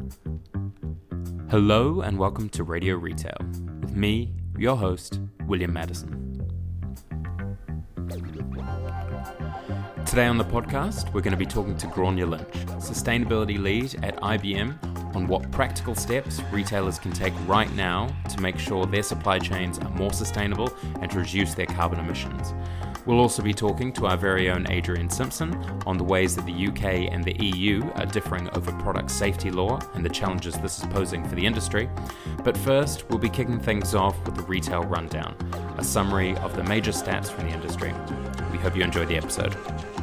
Hello and welcome to Radio Retail, with me, your host, William Madison. Today on the podcast, we're going to be talking to Gráinne Lynch, Sustainability Lead at IBM, on what practical steps retailers can take right now to make sure their supply chains are more sustainable and to reduce their carbon emissions. We'll also be talking to our very own Adrian Simpson on the ways that the UK and the EU are differing over product safety law and the challenges this is posing for the industry. But first, we'll be kicking things off with the Retail Rundown, a summary of the major stats from the industry. We hope you enjoy the episode.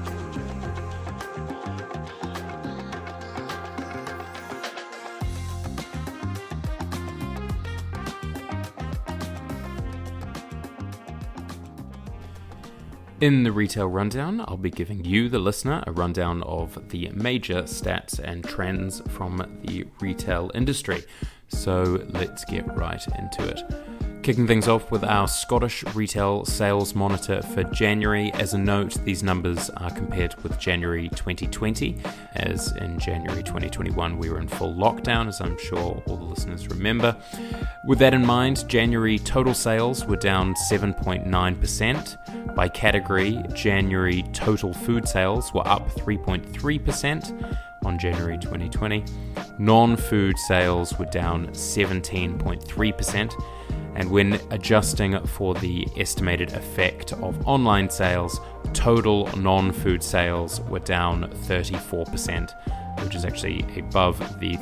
In the Retail Rundown, I'll be giving you, the listener, a rundown of the major stats and trends from the retail industry. So let's get right into it. Kicking things off with our Scottish Retail Sales Monitor for January. As a note, these numbers are compared with January 2020, as in January 2021 we were in full lockdown, as I'm sure all the listeners remember. With that in mind, January total sales were down 7.9%. By category, January total food sales were up 3.3% on January 2020. Non-food sales were down 17.3%. And when adjusting for the estimated effect of online sales, total non-food sales were down 34%, which is actually above the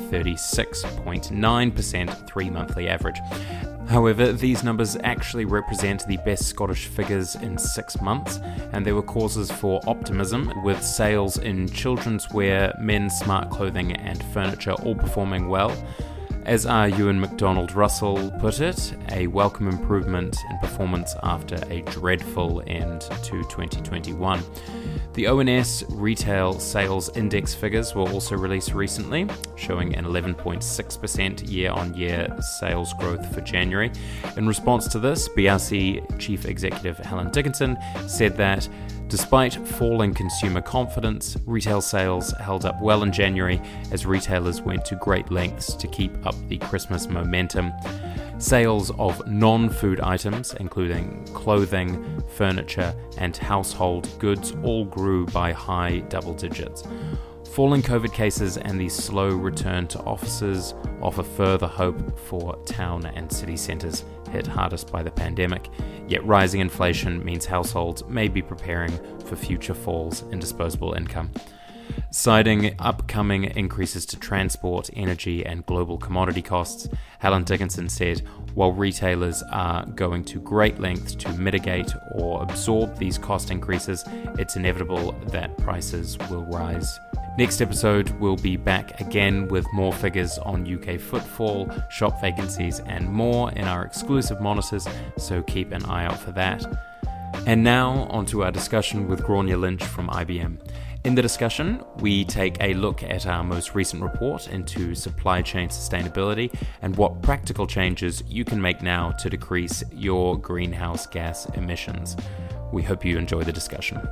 36.9% three-monthly average. However, these numbers actually represent the best Scottish figures in 6 months, and there were causes for optimism, with sales in children's wear, men's smart clothing and furniture all performing well. As our Ewan McDonald Russell put it, a welcome improvement in performance after a dreadful end to 2021. The ONS Retail Sales Index figures were also released recently, showing an 11.6% year-on-year sales growth for January. In response to this, BRC Chief Executive Helen Dickinson said that despite falling consumer confidence, retail sales held up well in January as retailers went to great lengths to keep up the Christmas momentum. Sales of non-food items, including clothing, furniture, and household goods, all grew by high double digits. Falling COVID cases and the slow return to offices offer further hope for town and city centres hit hardest by the pandemic, yet rising inflation means households may be preparing for future falls in disposable income. Citing upcoming increases to transport, energy and global commodity costs, Helen Dickinson said, while retailers are going to great lengths to mitigate or absorb these cost increases, it's inevitable that prices will rise. Next episode, we'll be back again with more figures on UK footfall, shop vacancies and more in our exclusive monitors, so keep an eye out for that. And now, onto our discussion with Gráinne Lynch from IBM. In the discussion, we take a look at our most recent report into supply chain sustainability and what practical changes you can make now to decrease your greenhouse gas emissions. We hope you enjoy the discussion.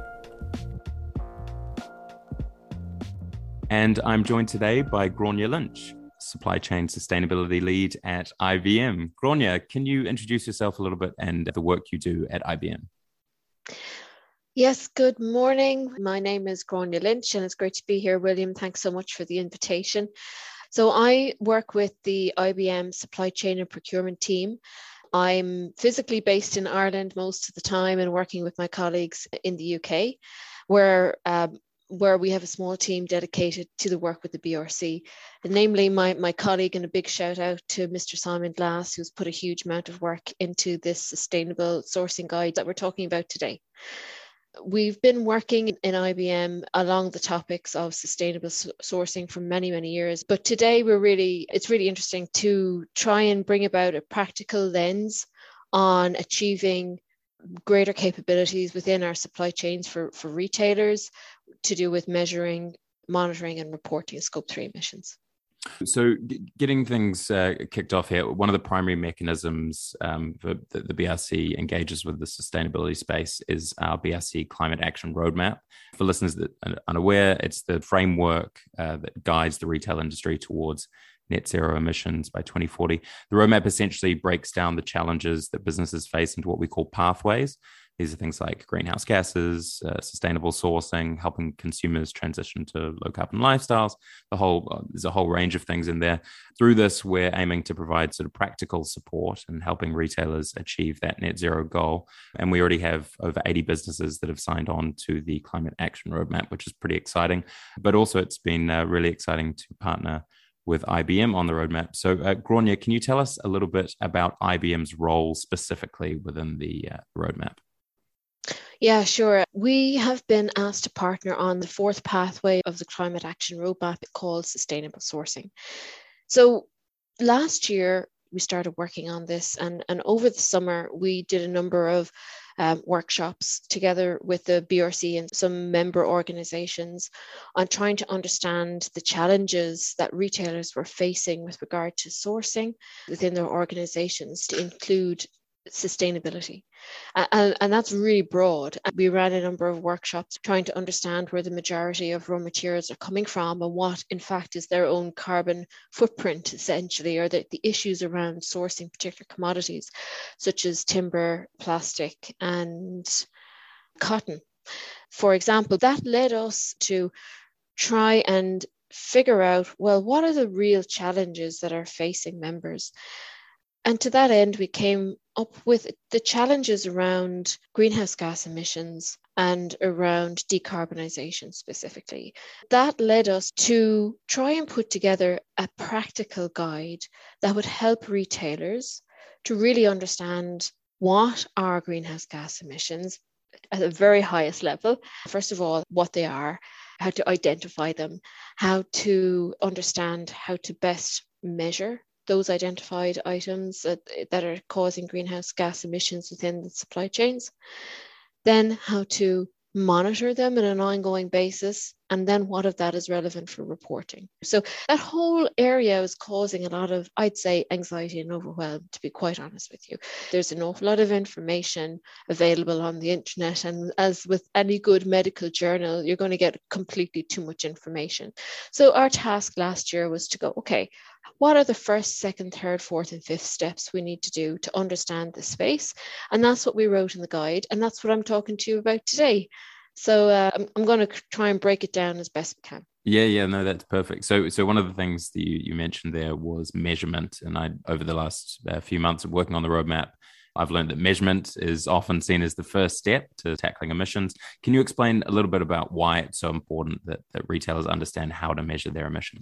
And I'm joined today by Gráinne Lynch, Supply Chain Sustainability Lead at IBM. Gráinne, can you introduce yourself a little bit and the work you do at IBM? Yes, good morning. My name is Gráinne Lynch and it's great to be here, William. Thanks so much for the invitation. So I work with the IBM Supply Chain and Procurement team. I'm physically based in Ireland most of the time and working with my colleagues in the UK, where we have a small team dedicated to the work with the BRC, and namely my colleague, and a big shout out to Mr. Simon Glass, who's put a huge amount of work into this sustainable sourcing guide that we're talking about today. We've been working in IBM along the topics of sustainable sourcing for many, many years, but today it's really interesting to try and bring about a practical lens on achieving greater capabilities within our supply chains for retailers to do with measuring, monitoring and reporting Scope 3 emissions. So getting things kicked off here, one of the primary mechanisms that the BRC engages with the sustainability space is our BRC Climate Action Roadmap. For listeners that are unaware, it's the framework that guides the retail industry towards net zero emissions by 2040. The roadmap essentially breaks down the challenges that businesses face into what we call pathways. These are things like greenhouse gases, sustainable sourcing, helping consumers transition to low carbon lifestyles. There's a whole range of things in there. Through this, we're aiming to provide sort of practical support and helping retailers achieve that net zero goal. And we already have over 80 businesses that have signed on to the Climate Action Roadmap, which is pretty exciting. But also, it's been really exciting to partner with IBM on the roadmap. So, Gráinne, can you tell us a little bit about IBM's role specifically within the roadmap? Yeah, sure. We have been asked to partner on the fourth pathway of the Climate Action Roadmap called Sustainable Sourcing. So last year, we started working on this, and over the summer, we did a number of workshops together with the BRC and some member organizations on trying to understand the challenges that retailers were facing with regard to sourcing within their organizations, to include sustainability. And that's really broad. We ran a number of workshops trying to understand where the majority of raw materials are coming from and what, in fact, is their own carbon footprint, essentially, or the issues around sourcing particular commodities, such as timber, plastic, and cotton. For example, that led us to try and figure out, well, what are the real challenges that are facing members? And to that end, we came up with the challenges around greenhouse gas emissions and around decarbonisation specifically. That led us to try and put together a practical guide that would help retailers to really understand what are greenhouse gas emissions at the very highest level. First of all, what they are, how to identify them, how to understand how to best measure those identified items that are causing greenhouse gas emissions within the supply chains, then how to monitor them on an ongoing basis, and then what of that is relevant for reporting. So that whole area is causing a lot of, I'd say, anxiety and overwhelm, to be quite honest with you. There's an awful lot of information available on the internet, and as with any good medical journal, you're going to get completely too much information. So our task last year was to go, okay, what are the first, second, third, fourth, and fifth steps we need to do to understand the space? And that's what we wrote in the guide. And that's what I'm talking to you about today. So I'm going to try and break it down as best we can. Yeah, no, that's perfect. So one of the things that you mentioned there was measurement. And over the last few months of working on the roadmap, I've learned that measurement is often seen as the first step to tackling emissions. Can you explain a little bit about why it's so important that retailers understand how to measure their emissions?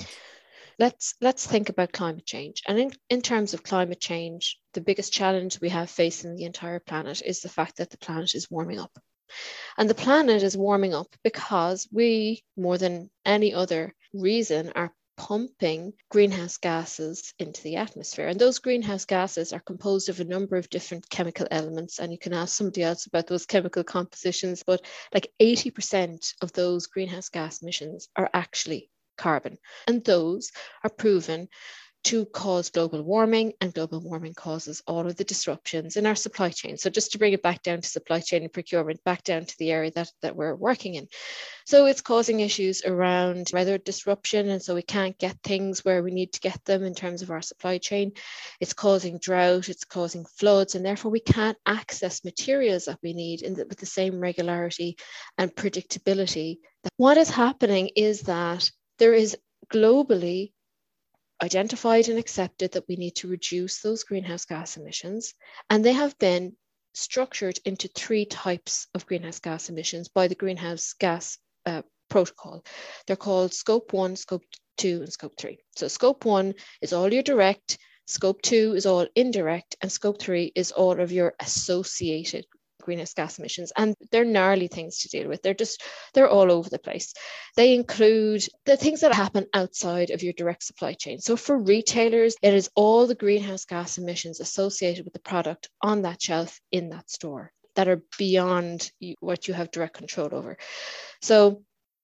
Let's think about climate change. And in terms of climate change, the biggest challenge we have facing the entire planet is the fact that the planet is warming up. And the planet is warming up because we, more than any other reason, are pumping greenhouse gases into the atmosphere. And those greenhouse gases are composed of a number of different chemical elements. And you can ask somebody else about those chemical compositions, but like 80% of those greenhouse gas emissions are actually carbon. And those are proven to cause global warming, and global warming causes all of the disruptions in our supply chain. So just to bring it back down to supply chain and procurement, back down to the area that we're working in. So it's causing issues around weather disruption, and so we can't get things where we need to get them in terms of our supply chain. It's causing drought, it's causing floods, and therefore we can't access materials that we need with the same regularity and predictability. What is happening is that there is globally identified and accepted that we need to reduce those greenhouse gas emissions, and they have been structured into three types of greenhouse gas emissions by the Greenhouse Gas Protocol. They're called Scope 1, Scope 2, and Scope 3. So Scope 1 is all your direct, Scope 2 is all indirect, and Scope 3 is all of your associated greenhouse gas emissions. And they're gnarly things to deal with. They're all over the place. They include the things that happen outside of your direct supply chain. So for retailers, it is all the greenhouse gas emissions associated with the product on that shelf in that store that are beyond what you have direct control over. So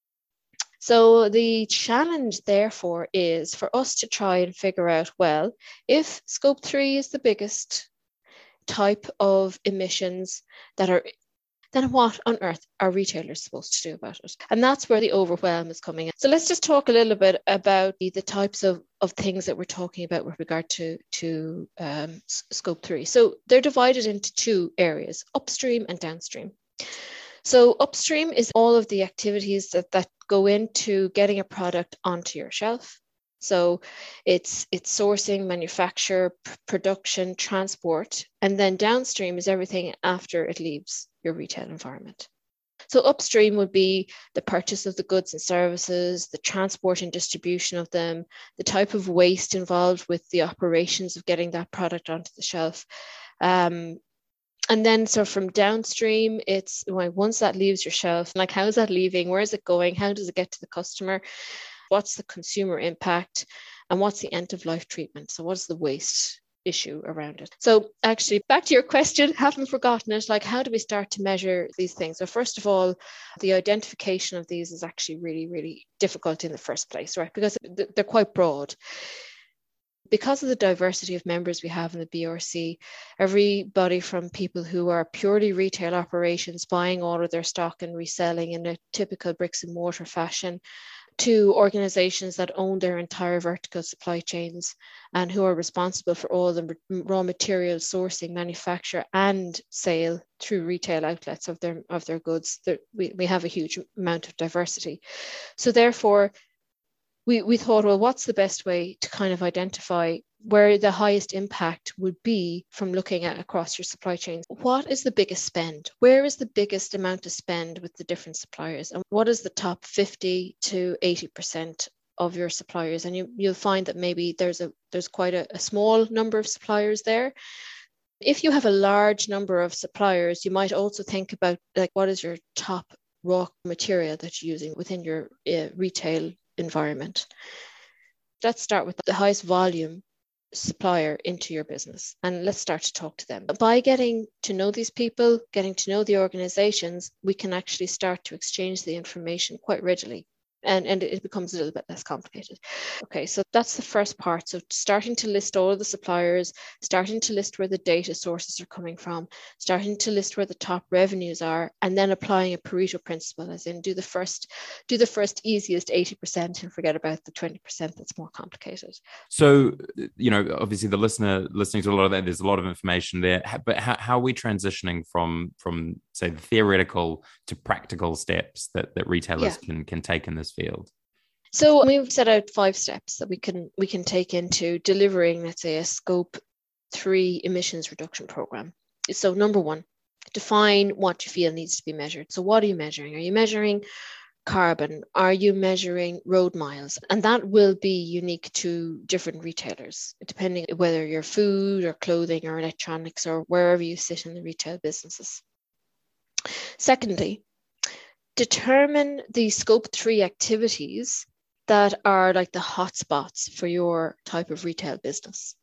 the challenge, therefore, is for us to try and figure out, well, if Scope 3 is the biggest type of emissions that are then what on earth are retailers supposed to do about it? And that's where the overwhelm is coming in. So let's just talk a little bit about the types of things that we're talking about with regard to scope 3. So they're divided into two areas, upstream and downstream. So upstream is all of the activities that go into getting a product onto your shelf. So it's sourcing, manufacture, production, transport, and then downstream is everything after it leaves your retail environment. So upstream would be the purchase of the goods and services, the transport and distribution of them, the type of waste involved with the operations of getting that product onto the shelf. And then so from downstream, it's once that leaves your shelf, like how is that leaving? Where is it going? How does it get to the customer? What's the consumer impact? And what's the end of life treatment? So what's the waste issue around it? So actually, back to your question, haven't forgotten it, like how do we start to measure these things? So first of all, the identification of these is actually really, really difficult in the first place, right? Because they're quite broad. Because of the diversity of members we have in the BRC, everybody from people who are purely retail operations, buying all of their stock and reselling in a typical bricks and mortar fashion, to organizations that own their entire vertical supply chains and who are responsible for all the raw material sourcing, manufacture and sale through retail outlets of their goods. We have a huge amount of diversity. So therefore, we thought, well, what's the best way to kind of identify where the highest impact would be from looking at across your supply chain? What is the biggest spend? Where is the biggest amount of spend with the different suppliers? And what is the top 50 to 80% of your suppliers? And you'll find that maybe there's quite a small number of suppliers there. If you have a large number of suppliers, you might also think about like what is your top raw material that you're using within your retail environment. Let's start with the highest volume supplier into your business and let's start to talk to them. By getting to know these people, getting to know the organizations, we can actually start to exchange the information quite readily. And it becomes a little bit less complicated. Okay, so that's the first part. So starting to list all of the suppliers, starting to list where the data sources are coming from, starting to list where the top revenues are, and then applying a Pareto principle, as in do the first easiest 80% and forget about the 20% that's more complicated. So, obviously the listener listening to a lot of that, there's a lot of information there, but how are we transitioning from say the theoretical to practical steps that retailers can take in this field? So we've set out 5 steps that we can take into delivering, let's say, a scope 3 emissions reduction program. So number 1, define what you feel needs to be measured. So what are you measuring? Are you measuring carbon? Are you measuring road miles? And that will be unique to different retailers, depending whether you're food or clothing or electronics or wherever you sit in the retail businesses. Secondly, determine the scope 3 activities that are like the hotspots for your type of retail business.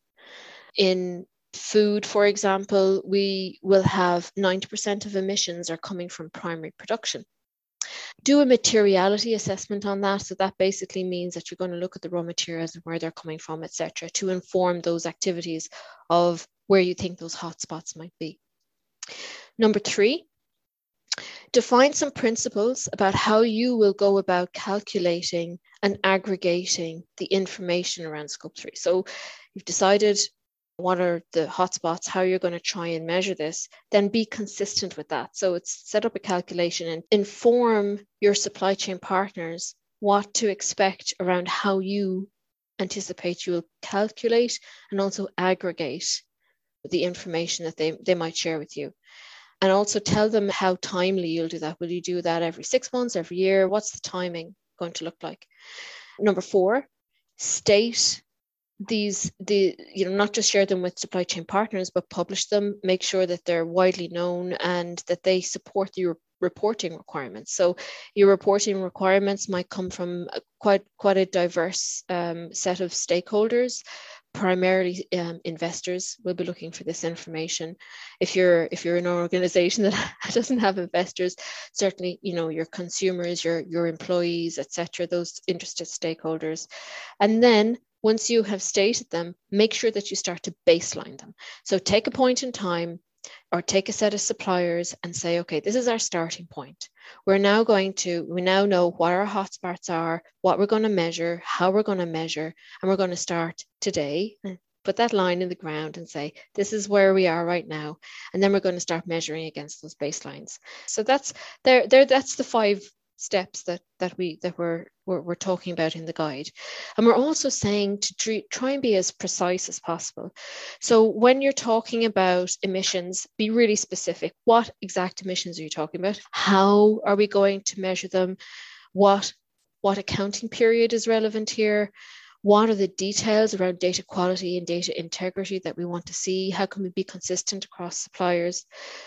In food, for example, we will have 90% of emissions are coming from primary production. Do a materiality assessment on that. So that basically means that you're going to look at the raw materials and where they're coming from, etc., to inform those activities of where you think those hotspots might be. Number 3, define some principles about how you will go about calculating and aggregating the information around scope 3. So you've decided what are the hotspots, how you're going to try and measure this, then be consistent with that. So it's set up a calculation and inform your supply chain partners what to expect around how you anticipate you will calculate and also aggregate the information that they might share with you. And also tell them how timely you'll do that. Will you do that every 6 months, every year? What's the timing going to look like? Number 4, state not just share them with supply chain partners, but publish them, make sure that they're widely known and that they support your reporting requirements. So your reporting requirements might come from quite a diverse set of stakeholders. Primarily investors will be looking for this information. If you're an organization that doesn't have investors, certainly your consumers, your employees, etc., those interested stakeholders. And then once you have stated them, make sure that you start to baseline them. So take a point in time, or take a set of suppliers and say, okay, this is our starting point. We now know what our hotspots are, what we're going to measure, how we're going to measure, and we're going to start today. Put that line in the ground and say, this is where we are right now. And then we're going to start measuring against those baselines. So that's the 5 steps that we're talking about in the guide. And we're also saying to try and be as precise as possible. So when you're talking about emissions, be really specific. What exact emissions are you talking about? How are we going to measure them? What accounting period is relevant here? What are the details around data quality and data integrity that we want to see? How can we be consistent across suppliers?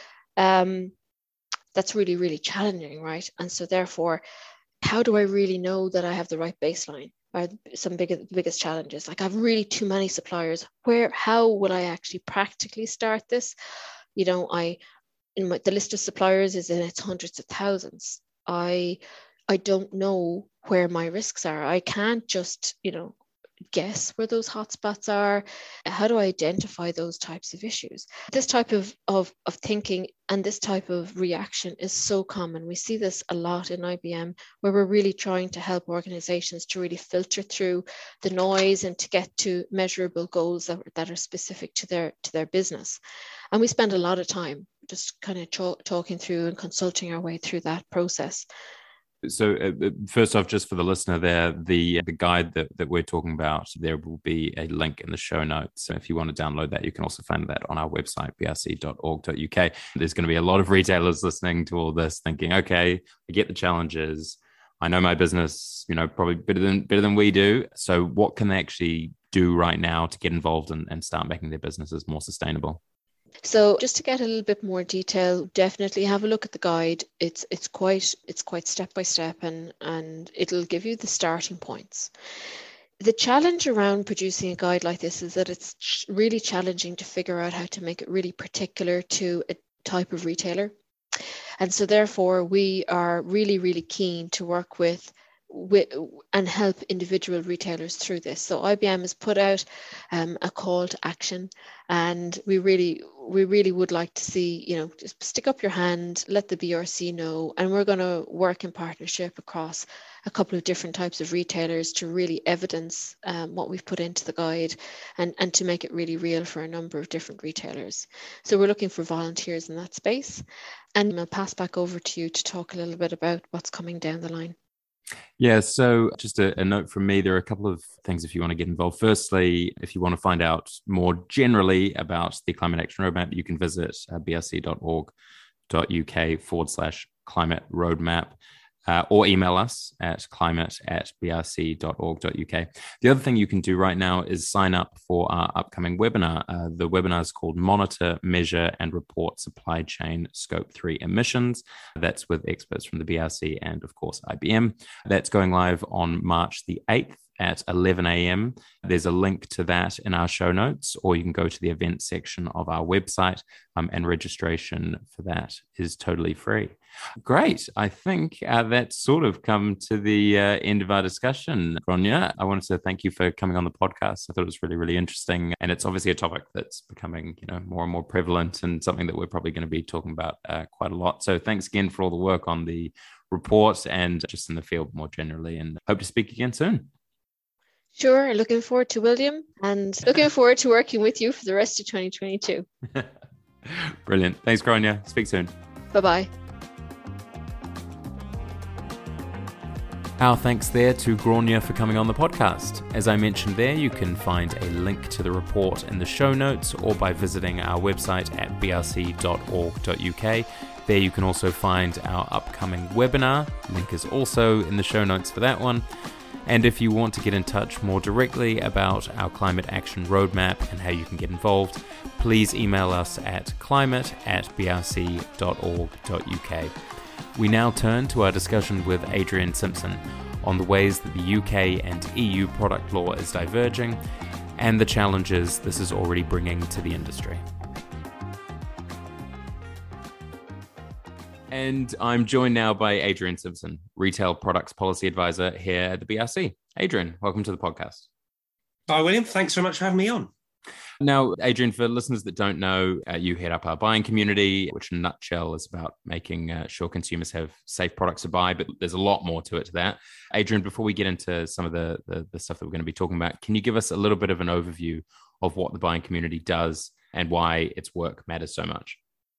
That's really, really challenging, right? And so therefore, how do I really know that I have the right baseline? Are some biggest challenges. Like, I have really too many suppliers. How will I actually practically start this? The list of suppliers is in its hundreds of thousands. I don't know where my risks are. I can't just, guess where those hotspots are. How do I identify those types of issues? This type of thinking and this type of reaction is so common. We see this a lot in IBM, where we're really trying to help organizations to really filter through the noise and to get to measurable goals that are specific to their business. And we spend a lot of time just kind of talking through and consulting our way through that process. So first off, just for the listener there, the guide that we're talking about, there will be a link in the show notes. So if you want to download that, you can also find that on our website, brc.org.uk. There's going to be a lot of retailers listening to all this thinking, okay, I get the challenges. I know my business, probably better than we do. So what can they actually do right now to get involved and start making their businesses more sustainable? So just to get a little bit more detail, definitely have a look at the guide. It's quite step by step, and it'll give you the starting points. The challenge around producing a guide like this is that it's really challenging to figure out how to make it really particular to a type of retailer. And so therefore we are really, really keen to work with and help individual retailers through this. So IBM has put out a call to action, and we really would like to see, just stick up your hand, let the BRC know, and we're going to work in partnership across a couple of different types of retailers to really evidence what we've put into the guide and to make it really real for a number of different retailers. So we're looking for volunteers in that space. And I'll pass back over to you to talk a little bit about what's coming down the line. Yeah, so just a note from me, there are a couple of things if you want to get involved. Firstly, if you want to find out more generally about the Climate Action Roadmap, you can visit brc.org.uk/climate roadmap. Or email us at climate@brc.org.uk. The other thing you can do right now is sign up for our upcoming webinar. The webinar is called Monitor, Measure and Report Supply Chain Scope 3 Emissions. That's with experts from the BRC and, of course, IBM. That's going live on March the 8th at 11 a.m. There's a link to that in our show notes, or you can go to the events section of our website, and registration for that is totally free. Great. I think that's sort of come to the end of our discussion. Gráinne, I wanted to thank you for coming on the podcast. I thought it was really, really interesting. And it's obviously a topic that's becoming, more and more prevalent, and something that we're probably going to be talking about quite a lot. So thanks again for all the work on the report and just in the field more generally, and hope to speak again soon. Sure. Looking forward to William, and looking forward to working with you for the rest of 2022. Brilliant. Thanks, Gráinne. Speak soon. Bye-bye. Our thanks there to Gráinne for coming on the podcast. As I mentioned there, you can find a link to the report in the show notes or by visiting our website at brc.org.uk. There you can also find our upcoming webinar. Link is also in the show notes for that one. And if you want to get in touch more directly about our Climate Action Roadmap and how you can get involved, please email us at climate@brc.org.uk. We now turn to our discussion with Adrian Simpson on the ways that the UK and EU product law is diverging and the challenges this is already bringing to the industry. And I'm joined now by Adrian Simpson, Retail Products Policy Advisor here at the BRC. Adrian, welcome to the podcast. Hi, William. Thanks very much for having me on. Now, Adrian, for listeners that don't know, you head up our buying community, which in a nutshell is about making sure consumers have safe products to buy, but there's a lot more to it to that. Adrian, before we get into some of the stuff that we're going to be talking about, can you give us a little bit of an overview of what the buying community does and why its work matters so much?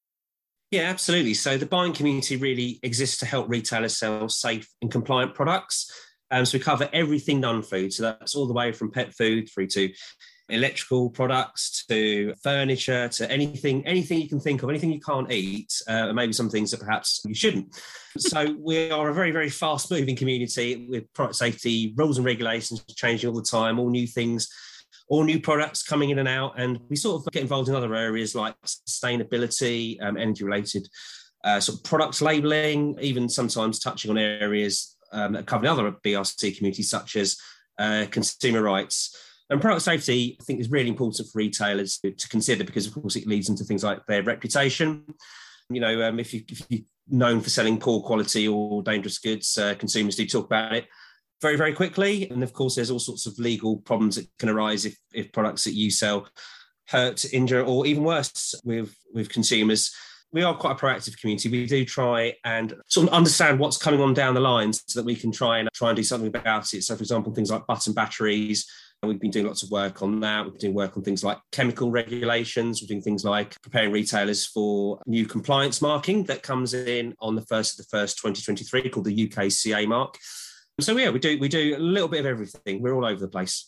Yeah, absolutely. So the buying community really exists to help retailers sell safe and compliant products. So we cover everything non-food. So that's all the way from pet food through to electrical products to furniture to anything you can think of, anything you can't eat, and maybe some things that perhaps you shouldn't. So we are a very, very fast-moving community with product safety rules and regulations changing all the time, all new things, all new products coming in and out. And we sort of get involved in other areas like sustainability, energy-related sort of product labelling, even sometimes touching on areas that cover the other BRC communities, such as consumer rights. And product safety, I think, is really important for retailers to consider because, of course, it leads into things like their reputation. You know, if you're known for selling poor quality or dangerous goods, consumers do talk about it very, very quickly. And, of course, there's all sorts of legal problems that can arise if products that you sell hurt, injure, or even worse with consumers. We are quite a proactive community. We do try and sort of understand what's coming on down the line so that we can try and do something about it. So, for example, things like button batteries, we've been doing lots of work on that. We've been doing work on things like chemical regulations. We're doing things like preparing retailers for new compliance marking that comes in on the 1st of the 1st, 2023, called the UK CA mark. So, yeah, we do a little bit of everything. We're all over the place.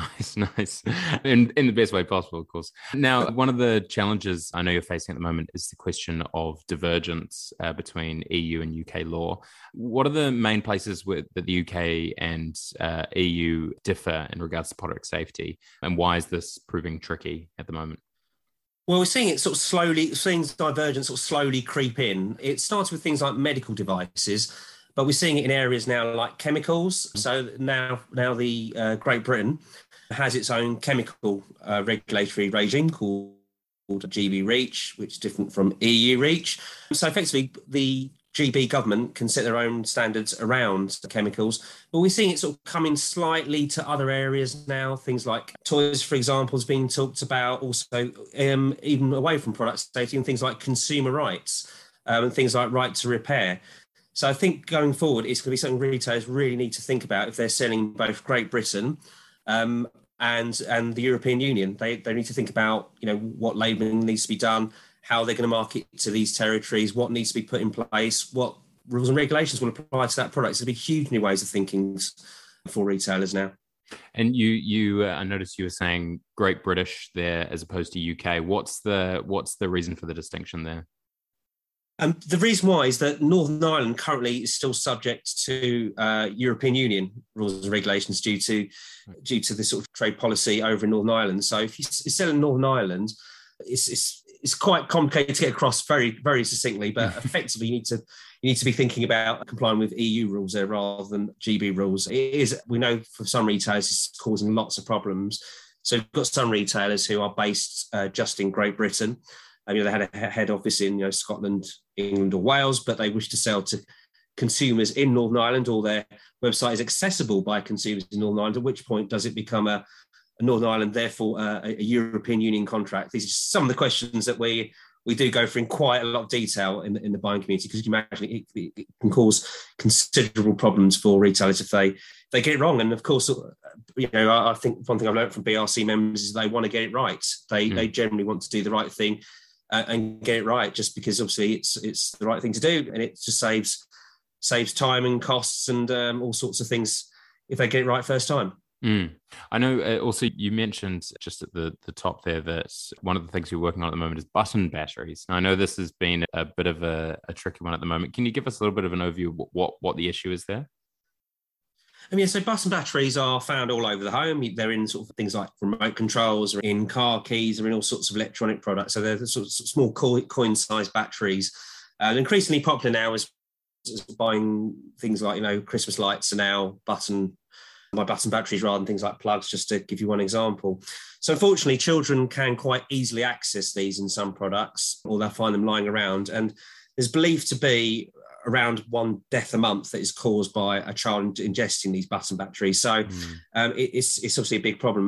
Nice. In the best way possible, of course. Now, one of the challenges I know you're facing at the moment is the question of divergence between EU and UK law. What are the main places that the UK and EU differ in regards to product safety? And why is this proving tricky at the moment? Well, we're seeing it seeing divergence sort of slowly creep in. It starts with things like medical devices, but we're seeing it in areas now like chemicals. So now the Great Britain has its own chemical regulatory regime called GB REACH, which is different from EU REACH. So effectively, the GB government can set their own standards around the chemicals, but we're seeing it sort of come in slightly to other areas now. Things like toys, for example, is being talked about, also even away from product safety, and things like consumer rights and things like right to repair. So I think going forward, it's going to be something retailers really need to think about if they're selling both Great Britain and the European Union. They need to think about, you know, what labelling needs to be done, how they're going to market to these territories, what needs to be put in place, what rules and regulations will apply to that product. So there'll be huge new ways of thinking for retailers now. And I noticed you were saying Great British there as opposed to UK. What's the reason for the distinction there? The reason why is that Northern Ireland currently is still subject to European Union rules and regulations due to the sort of trade policy over in Northern Ireland. So if you sell in Northern Ireland, it's quite complicated to get across very, very succinctly. But effectively, you need to be thinking about complying with EU rules there rather than GB rules. It is, we know, for some retailers, it's causing lots of problems. So we've got some retailers who are based just in Great Britain. They had a head office in Scotland, England or Wales, but they wish to sell to consumers in Northern Ireland, or their website is accessible by consumers in Northern Ireland, at which point does it become a Northern Ireland, therefore a European Union contract? These are some of the questions that we do go through in quite a lot of detail in the buying community, because you can imagine it can cause considerable problems for retailers if they get it wrong. And of course, I think one thing I've learned from BRC members is they want to get it right. They generally want to do the right thing and get it right, just because obviously it's the right thing to do, and it just saves time and costs and all sorts of things if they get it right first time. I know also you mentioned just at the top there that one of the things you're working on at the moment is button batteries. Now, I know this has been a bit of a tricky one at the moment. Can you give us a little bit of an overview of what the issue is there? So button batteries are found all over the home. They're in sort of things like remote controls, or in car keys, or in all sorts of electronic products. So they're the sort of small coin-sized batteries. And increasingly popular now is buying things like, Christmas lights are now button batteries rather than things like plugs, just to give you one example. So unfortunately, children can quite easily access these in some products, or they'll find them lying around. And there's believed to be around one death a month that is caused by a child ingesting these button batteries. So it's obviously a big problem.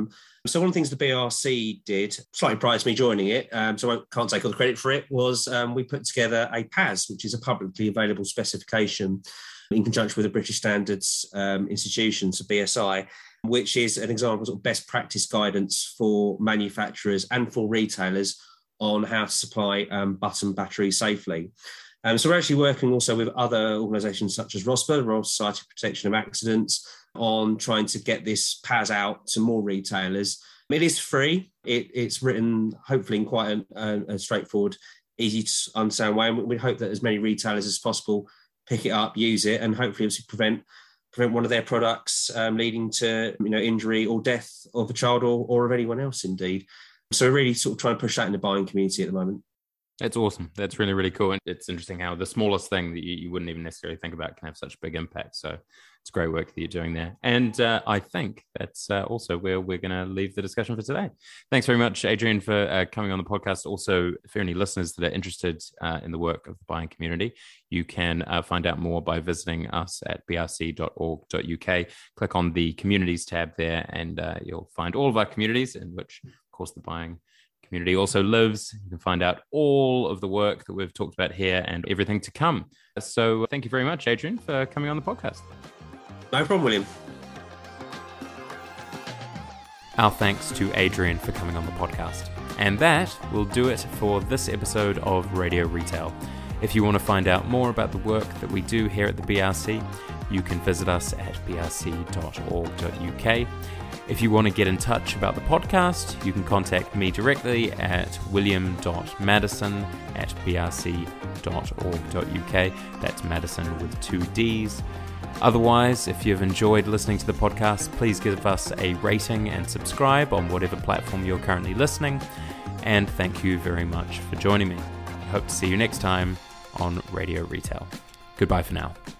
So one of the things the BRC did, slightly prior to me joining it, so I can't take all the credit for it, was we put together a PAS, which is a publicly available specification in conjunction with the British Standards Institution, so BSI, which is an example of best practice guidance for manufacturers and for retailers on how to supply button batteries safely. So we're actually working also with other organisations such as ROSPA, the Royal Society for Protection of Accidents, on trying to get this PAS out to more retailers. It is free. It's written hopefully in quite a straightforward, easy to understand way. And we hope that as many retailers as possible pick it up, use it, and hopefully obviously prevent one of their products leading to injury or death of a child or of anyone else indeed. So we're really sort of trying to push that in the buying community at the moment. That's awesome. That's really, really cool. And it's interesting how the smallest thing that you wouldn't even necessarily think about can have such big impact. So it's great work that you're doing there. And I think that's also where we're going to leave the discussion for today. Thanks very much, Adrian, for coming on the podcast. Also, for any listeners that are interested in the work of the buying community, you can find out more by visiting us at brc.org.uk. Click on the communities tab there, and you'll find all of our communities, in which, of course, the buying community also lives. You can find out all of the work that we've talked about here and everything to come. So thank you very much, Adrian, for coming on the podcast. No problem, William. Our thanks to Adrian for coming on the podcast. And that will do it for this episode of Radio Retail. If you want to find out more about the work that we do here at the BRC, you can visit us at brc.org.uk. If you want to get in touch about the podcast, you can contact me directly at william.madison@brc.org.uk. That's Madison with 2 Ds. Otherwise, if you've enjoyed listening to the podcast, please give us a rating and subscribe on whatever platform you're currently listening. And thank you very much for joining me. I hope to see you next time on Radio Retail. Goodbye for now.